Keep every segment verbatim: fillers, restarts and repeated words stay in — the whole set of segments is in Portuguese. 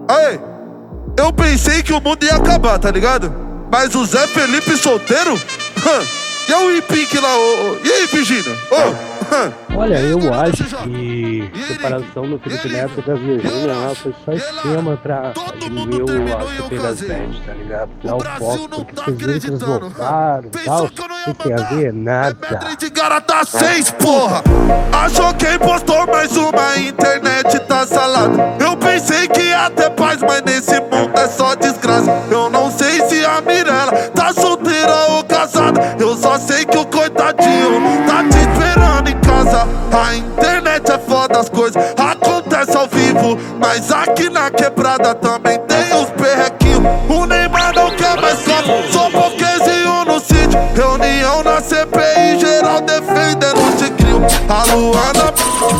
Aí, eu pensei que o mundo ia acabar, tá ligado? Mas o Zé Felipe solteiro? E o Pink lá, ô, ô. E aí, Virgínia? Ô, olha, eu acho que a separação do Felipe Neto da Virgínia lá foi só esquema pra diminuir a C P das bets, tá ligado? Dar o foco, porque vocês viram que eles voltaram e tal. Não tem a ver nada. De garota seis, porra! Achou quem postou mais uma, a internet tá salada. Eu pensei que ia ter paz, mas nesse mundo é só desgraça. Eu não sei se a Mirella tá solteira ou casada. Eu só sei que o coitadinho tá te esperando em casa. A internet é foda, as coisas acontecem ao vivo, mas aqui na quebrada também tem os perrequinhos. O Neymar não quer mais copo, só pouquezinho no sítio. Reunião na C P I, geral defendendo o tigrinho. A Luana,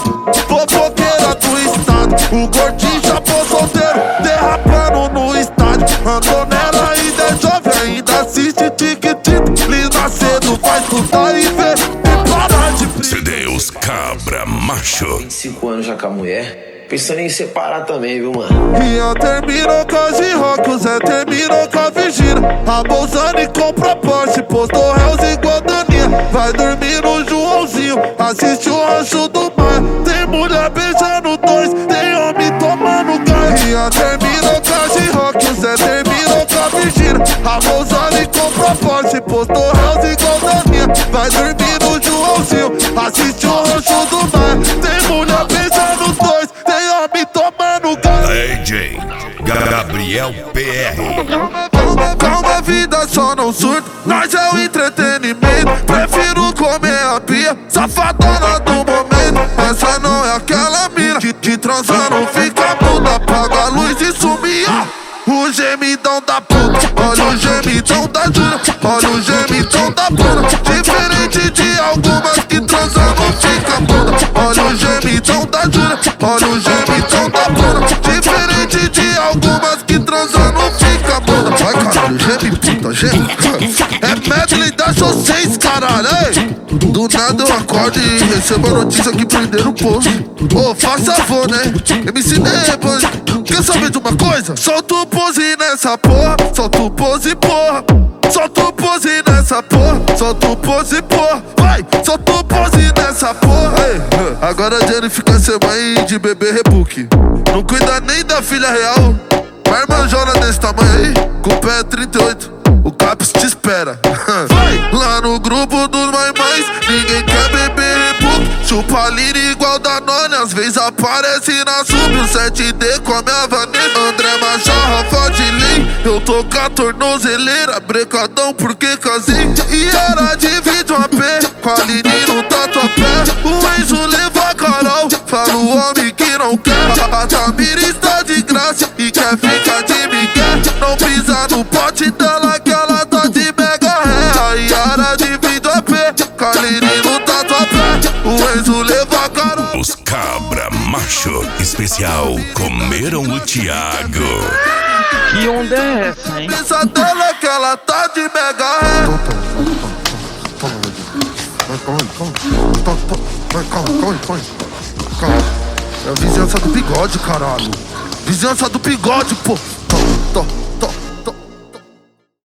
fofoqueira do estado. O gordinho chapou solteiro, derrapando no estádio. Andou nela ainda é jovem, ainda assiste tic-tic. Linda cedo, faz tudo e vê. E para de Se Deus cabra macho. vinte e cinco anos já com a mulher, pensando em separar também, viu, mano? Rian terminou com a G-Rock, o Zé terminou com a Virgínia. A Bolsani comprou Porsche, postou réus igual Daninha. Vai dormir no Joãozinho, assiste o Rancho do Mar. Tem mulher beijando dois, tem homem tomando gás. Rian terminou com a G-Rock, o Zé terminou com a Virgínia. A Bolsani comprou Porsche, postou réus igual Daninha. Vai dormir no Joãozinho, assiste o Rancho do Mar. Tem mulher beijando dois, tem homem tomando gás. D J Gabriel P R. Calma, calma, vida só não surta. Nós é o entretenimento. Prefiro comer a pia, safadona do momento. Essa não é aquela mina que, que transa não fica muda. Apaga a luz e sumia. O gemidão da puta, olha o gemidão da Júlia. Olha o gemidão da bunda. Diferente de algumas que transam não fica muda. Olha o gemidão da Júlia. Olha o gemidão da bunda. Diferente de algumas que transam não fica muda. Vai caralho, geme puta, geme. É medley das vocês, caralho, ei. Do nada eu acordo e recebo a notícia que prenderam o posto. Ô, oh, faça favor, né? M C Neba, quer saber de uma coisa? Solta o pose nessa porra, solta o pose, porra. Solta o pose nessa porra, solta o pose, porra. Vai, solta o pose nessa porra. Ei, agora a Jennifer ser mãe de bebê rebook. Não cuida nem da filha real. Mas irmãzona desse tamanho aí, com o pé é trinta e oito, o Caps te espera. Vai! Lá no grupo dos mães, ninguém quer beber rebook. Chupa lira igual Danone, às vezes aparece na sub. O sete D com a minha Vanessa, André Machorra, Fodilin. Eu tô com a tornozeleira, brecadão porque casei. E era de vídeo a pé, com a Lini no tatuapé. O Enzo levou a Carol, fala o homem que não quer. A Tamira está de graça e quer ficar de migué. Não pisa no pote dela que ela tá de mega ré. A Yara de vídeo a pé, com a Lini no tatuapé. O Enzo levou a Carol. Os cabra macho especial comeram o Thiago. Que onda é essa, hein? Pensa dela que ela tá de mega ré. Calma, calma, calma, calma, calma, calma. É a vizinhança do bigode, caralho. Vizinhança do bigode, pô.